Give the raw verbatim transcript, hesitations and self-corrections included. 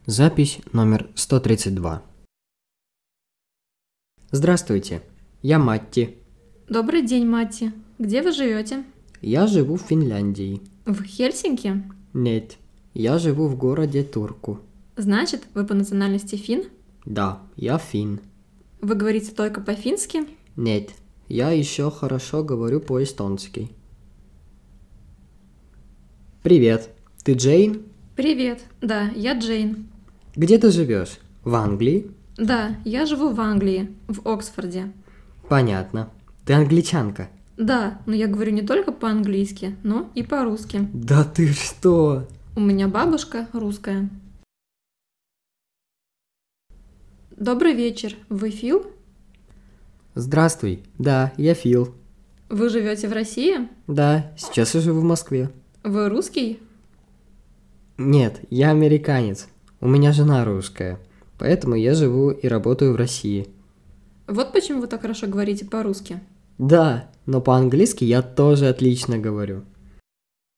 Запись номер сто тридцать два. Здравствуйте, я Матти. Добрый день, Матти. Где вы живете? Я живу в Финляндии. В Хельсинки? Нет, я живу в городе Турку. Значит, вы по национальности фин? Да, я фин. Вы говорите только по-фински? Нет, я еще хорошо говорю по-эстонски. Привет, ты Джейн? Привет, да, я Джейн. Где ты живешь? В Англии? Да, я живу в Англии, в Оксфорде. Понятно. Ты англичанка? Да, но я говорю не только по-английски, но и по-русски. Да ты что? У меня бабушка русская. Добрый вечер, вы Фил? Здравствуй, да, я Фил. Вы живете в России? Да, сейчас я живу в Москве. Вы русский? Нет, я американец. У меня жена русская, поэтому я живу и работаю в России. Вот почему вы так хорошо говорите по-русски. Да, но по-английски я тоже отлично говорю.